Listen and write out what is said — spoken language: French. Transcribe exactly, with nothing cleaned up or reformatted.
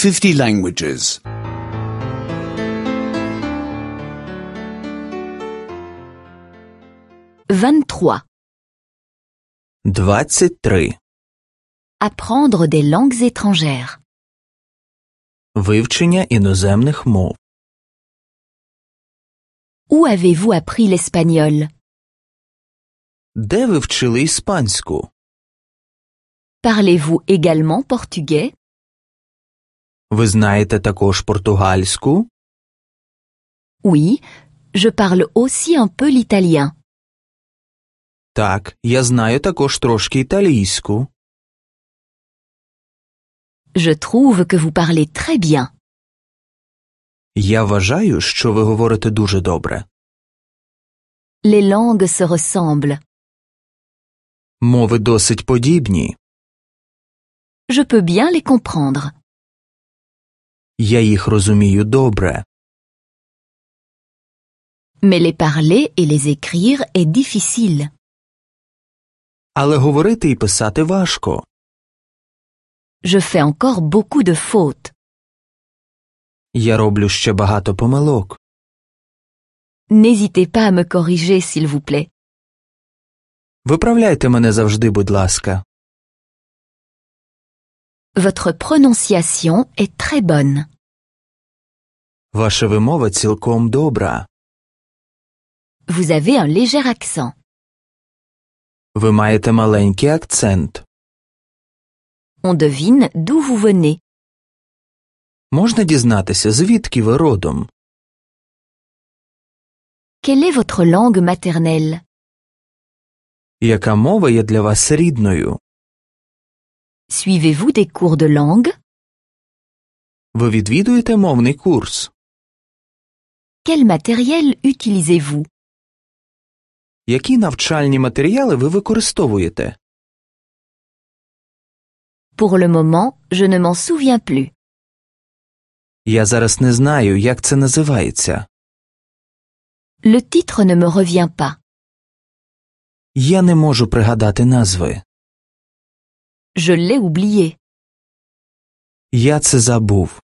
fifty languages. vingt-trois. двадцять три. Apprendre des langues étrangères. Вивчення іноземних мов. Où avez-vous appris l'espagnol? Де ви вчили іспанську? Parlez-vous également portugais? Ви знаєте також португальську? Oui, je parle aussi un peu l'italien. Так, я знаю також трошки італійську. Je trouve que vous parlez très bien. Я вважаю, що ви говорите дуже добре. Les langues se ressemblent. Мови досить подібні. Je peux bien les comprendre. Я їх розумію добре. Mais les parler et les écrire est difficile. Але говорити і писати важко. Je fais encore beaucoup de fautes. Я роблю ще багато помилок. N'hésitez pas à me corriger, s'il vous plaît. Виправляйте мене завжди, будь ласка. Votre prononciation est très bonne. Ваша вимова цілком добра. Vous avez un léger accent. Ви маєте маленький акцент. On devine d'où vous venez. Можна дізнатися, звідки ви родом? Quelle est votre langue maternelle? Яка мова є для вас рідною? Suivez-vous des cours de langue? Ви відвідуєте мовний курс? Quel matériel utilisez-vous? Які навчальні матеріали ви використовуєте? Pour le moment, je ne m'en souviens plus. Я зараз не знаю, як це називається. Le titre ne me revient pas. Я не можу пригадати назви. Je l'ai oublié. Я це забув.